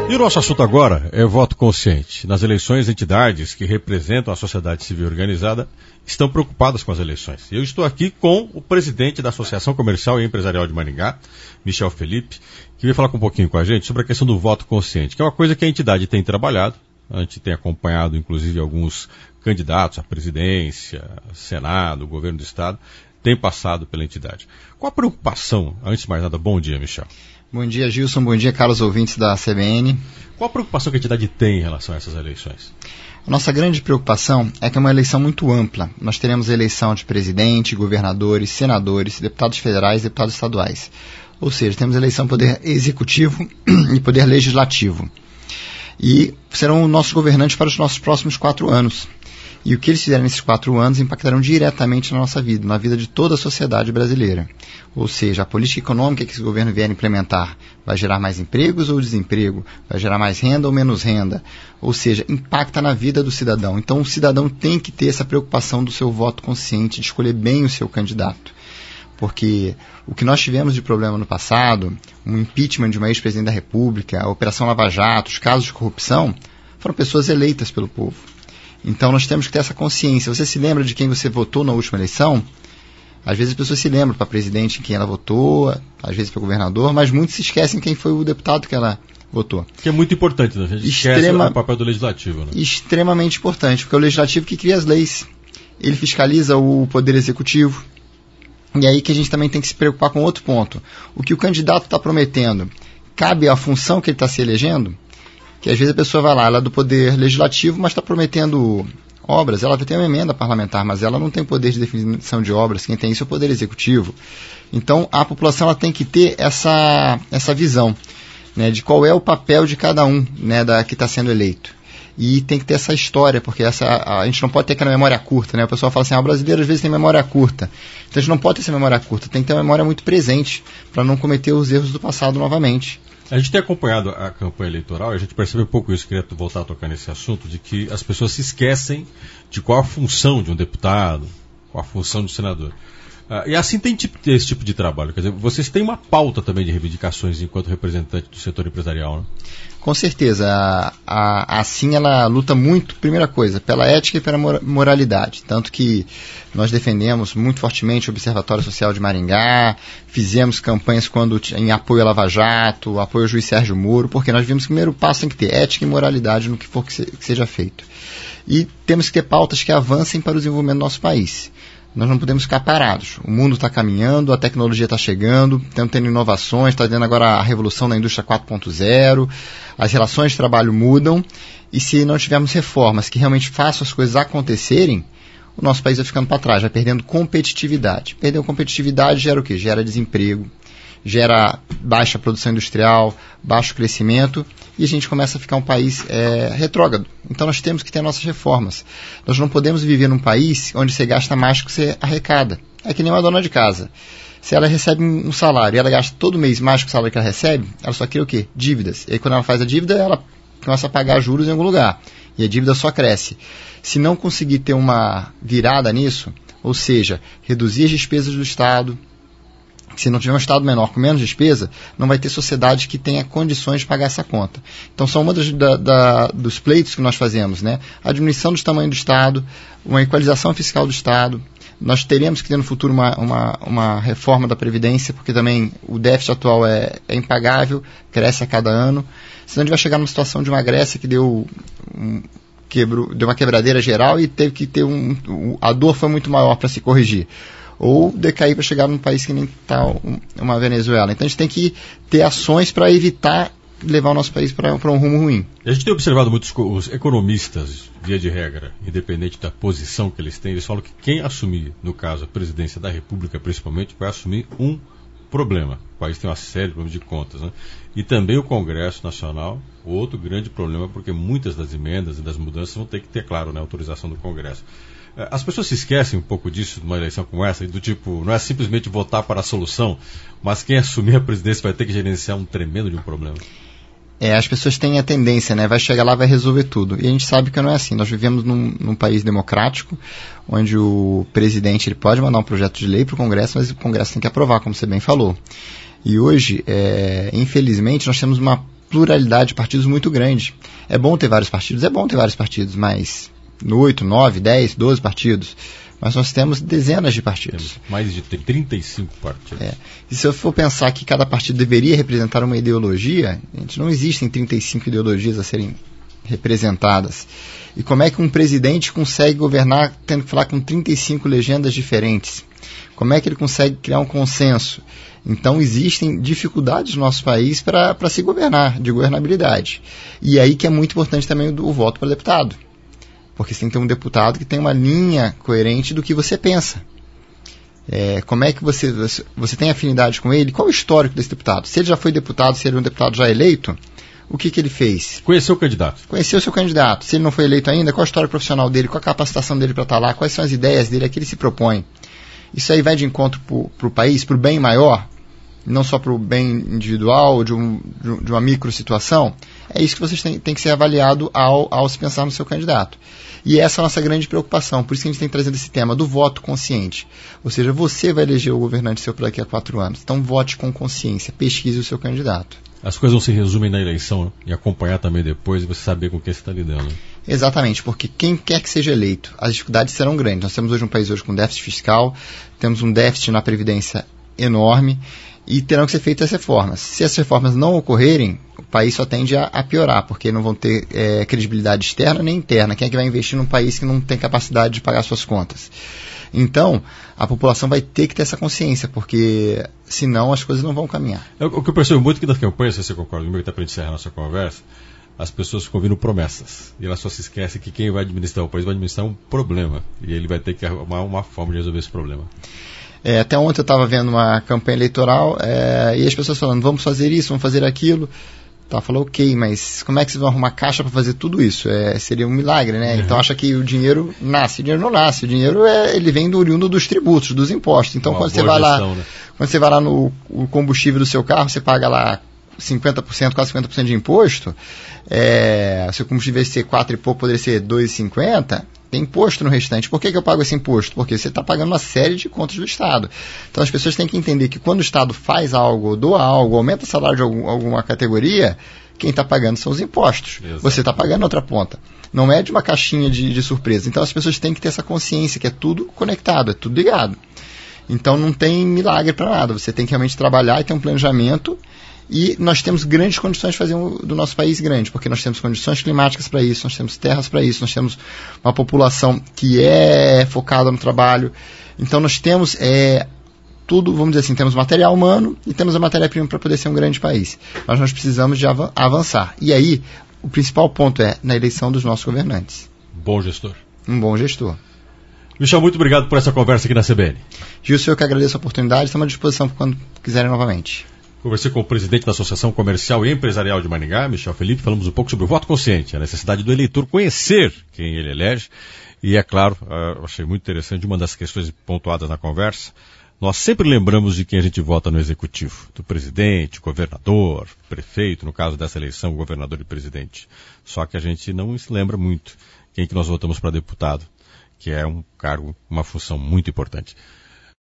E o nosso assunto agora é voto consciente. Nas eleições, entidades que representam a sociedade civil organizada estão preocupadas com as eleições. Eu estou aqui com o presidente da Associação Comercial e Empresarial de Maringá, Michel Felipe, que veio falar um pouquinho com a gente sobre a questão do voto consciente, que é uma coisa que a entidade tem trabalhado. A gente tem acompanhado, inclusive, alguns candidatos à presidência, Senado, governo do Estado, têm passado pela entidade. Qual a preocupação? Antes de mais nada, bom dia, Michel. Bom dia, Gilson. Bom dia, caros ouvintes da CBN. Qual a preocupação que a entidade tem em relação a essas eleições? A nossa grande preocupação é que é uma eleição muito ampla. Nós teremos a eleição de presidente, governadores, senadores, deputados federais e deputados estaduais. Ou seja, temos a eleição poder executivo e poder legislativo. E serão nossos governantes para os nossos próximos 4 anos. E o que eles fizerem nesses 4 anos impactarão diretamente na nossa vida, na vida de toda a sociedade brasileira. Ou seja, a política econômica que esse governo vier implementar vai gerar mais empregos ou desemprego, vai gerar mais renda ou menos renda. Ou seja, impacta na vida do cidadão. Então o cidadão tem que ter essa preocupação do seu voto consciente, de escolher bem o seu candidato. Porque o que nós tivemos de problema no passado, um impeachment de uma ex-presidente da República, a Operação Lava Jato, os casos de corrupção, foram pessoas eleitas pelo povo. Então nós temos que ter essa consciência. Você se lembra de quem você votou na última eleição? Às vezes as pessoas se lembram para presidente em quem ela votou, às vezes para governador, mas muitos se esquecem quem foi o deputado que ela votou. Que é muito importante, né? A gente esquece o papel do legislativo, né? Extremamente importante, porque é o legislativo que cria as leis. Ele fiscaliza o poder executivo. E aí que a gente também tem que se preocupar com outro ponto. O que o candidato está prometendo cabe à função que ele está se elegendo? Que às vezes a pessoa vai lá, ela é do poder legislativo, mas está prometendo obras. Ela tem uma emenda parlamentar, mas ela não tem poder de definição de obras. Quem tem isso é o poder executivo. Então a população ela tem que ter essa visão, né, de qual é o papel de cada um, né, que está sendo eleito. E tem que ter essa história, porque a gente não pode ter aquela memória curta, né? O pessoal fala assim, o brasileiro às vezes tem memória curta. Então a gente não pode ter essa memória curta, tem que ter uma memória muito presente para não cometer os erros do passado novamente. A gente tem acompanhado a campanha eleitoral e a gente percebe um pouco isso, queria voltar a tocar nesse assunto, de que as pessoas se esquecem de qual a função de um deputado, qual a função de um senador. E assim tem esse tipo de trabalho, quer dizer, vocês têm uma pauta também de reivindicações enquanto representante do setor empresarial, né? Com certeza, assim ela luta muito, primeira coisa, pela ética e pela moralidade, tanto que nós defendemos muito fortemente o Observatório Social de Maringá, fizemos campanhas em apoio à Lava Jato, apoio ao juiz Sérgio Moro, porque nós vimos que o primeiro passo tem que ter ética e moralidade no que for que seja feito. E temos que ter pautas que avancem para o desenvolvimento do nosso país. Nós não podemos ficar parados. O mundo está caminhando, a tecnologia está chegando, estamos tendo inovações, está tendo agora a revolução da indústria 4.0, as relações de trabalho mudam, e se não tivermos reformas que realmente façam as coisas acontecerem, o nosso país vai ficando para trás, vai perdendo competitividade. Perdeu competitividade gera o quê? Gera desemprego, gera baixa produção industrial, baixo crescimento, e a gente começa a ficar um país retrógrado. Então nós temos que ter nossas reformas. Nós não podemos viver num país onde você gasta mais do que você arrecada. É que nem uma dona de casa. Se ela recebe um salário e ela gasta todo mês mais do que o salário que ela recebe, ela só cria o quê? Dívidas. E aí quando ela faz a dívida, ela começa a pagar juros em algum lugar. E a dívida só cresce. Se não conseguir ter uma virada nisso, ou seja, reduzir as despesas do Estado, se não tiver um Estado menor com menos despesa, não vai ter sociedade que tenha condições de pagar essa conta. Então, são uma dos pleitos que nós fazemos, né? A diminuição do tamanho do Estado, uma equalização fiscal do Estado. Nós teremos que ter no futuro uma reforma da Previdência, porque também o déficit atual é impagável, cresce a cada ano. Senão a gente vai chegar numa situação de uma Grécia que deu uma quebradeira geral e teve que ter a dor foi muito maior para se corrigir. Ou decair para chegar num país que nem está uma Venezuela. Então a gente tem que ter ações para evitar levar o nosso país para um rumo ruim. A gente tem observado muitos os economistas, via de regra, independente da posição que eles têm, eles falam que quem assumir, no caso, a presidência da República, principalmente, vai assumir um problema. O país tem uma série de problemas de contas, né? E também o Congresso Nacional, outro grande problema, porque muitas das emendas e das mudanças vão ter que ter, claro, né, autorização do Congresso. As pessoas se esquecem um pouco disso numa eleição como essa, do tipo, não é simplesmente votar para a solução, mas quem assumir a presidência vai ter que gerenciar um tremendo de um problema. As pessoas têm a tendência, né? Vai chegar lá, vai resolver tudo. E a gente sabe que não é assim. Nós vivemos num país democrático, onde o presidente ele pode mandar um projeto de lei para o Congresso, mas o Congresso tem que aprovar, como você bem falou. E hoje, infelizmente, nós temos uma pluralidade de partidos muito grande. É bom ter vários partidos, mas 8, 9, 10, 12 partidos. Mas nós temos dezenas de partidos. Temos mais de 35 partidos. E se eu for pensar que cada partido deveria representar uma ideologia, gente, não existem 35 ideologias a serem representadas. E como é que um presidente consegue governar tendo que falar com 35 legendas diferentes? Como é que ele consegue criar um consenso? Então existem dificuldades no nosso país para se governar, de governabilidade. E aí que é muito importante também o voto para deputado. Porque você tem que ter um deputado que tem uma linha coerente do que você pensa. Como é que você tem afinidade com ele? Qual é o histórico desse deputado? Se ele já foi deputado, se ele é um deputado já eleito, o que ele fez? Conheceu o candidato. Conheceu o seu candidato. Se ele não foi eleito ainda, qual a história profissional dele? Qual a capacitação dele para estar lá? Quais são as ideias dele? A que ele se propõe? Isso aí vai de encontro para o país, para o bem maior, não só para o bem individual, de uma micro situação. É isso que vocês têm que ser avaliado ao se pensar no seu candidato. E essa é a nossa grande preocupação. Por isso que a gente tem trazido esse tema do voto consciente. Ou seja, você vai eleger o governante seu por daqui a 4 anos. Então vote com consciência, pesquise o seu candidato. As coisas não se resumem na eleição, né? E acompanhar também depois e você saber com quem você está lidando. Exatamente, porque quem quer que seja eleito, as dificuldades serão grandes. Nós temos hoje um país com déficit fiscal, temos um déficit na Previdência enorme e terão que ser feitas reformas. Se as reformas não ocorrerem, o país só tende a piorar, porque não vão ter credibilidade externa nem interna. Quem é que vai investir num país que não tem capacidade de pagar suas contas? Então, a população vai ter que ter essa consciência, porque senão as coisas não vão caminhar. O que eu percebo muito que das campanhas, se você concorda comigo, até para encerrar a nossa conversa, as pessoas ficam ouvindo promessas. E elas só se esquecem que quem vai administrar o país vai administrar um problema. E ele vai ter que arrumar uma forma de resolver esse problema. Até ontem eu estava vendo uma campanha eleitoral e as pessoas falando, vamos fazer isso, vamos fazer aquilo. Falou, ok, mas como é que vocês vão arrumar caixa para fazer tudo isso? Seria um milagre, né? Uhum. Então acha que o dinheiro nasce. O dinheiro não nasce. O dinheiro ele vem oriundo dos tributos, dos impostos. Então quando você vai lá, né? Quando você vai lá no combustível do seu carro, você paga lá 50%, quase 50% de imposto. Se o combustível ser 4 e pouco, poderia ser 2,50. Tem imposto no restante. Por que eu pago esse imposto? Porque você está pagando uma série de contas do Estado. Então as pessoas têm que entender que quando o Estado faz algo, doa algo, aumenta o salário de alguma categoria, quem está pagando são os impostos. Exato. Você está pagando outra ponta. Não é de uma caixinha de surpresa. Então as pessoas têm que ter essa consciência que é tudo conectado, é tudo ligado. Então não tem milagre para nada. Você tem que realmente trabalhar e ter um planejamento. E nós temos grandes condições de fazer do nosso país grande, porque nós temos condições climáticas para isso, nós temos terras para isso, nós temos uma população que é focada no trabalho. Então nós temos tudo, vamos dizer assim, temos material humano e temos a matéria-prima para poder ser um grande país. Mas nós precisamos de avançar. E aí, o principal ponto é na eleição dos nossos governantes. Bom gestor. Um bom gestor. Michel, muito obrigado por essa conversa aqui na CBN. Gilson, eu que agradeço a oportunidade, estamos à disposição quando quiserem novamente. Conversei com o presidente da Associação Comercial e Empresarial de Maringá, Michel Felipe, falamos um pouco sobre o voto consciente, a necessidade do eleitor conhecer quem ele elege. E é claro, achei muito interessante, uma das questões pontuadas na conversa, nós sempre lembramos de quem a gente vota no executivo, do presidente, governador, prefeito, no caso dessa eleição, governador e presidente. Só que a gente não se lembra muito quem que nós votamos para deputado, que é um cargo, uma função muito importante.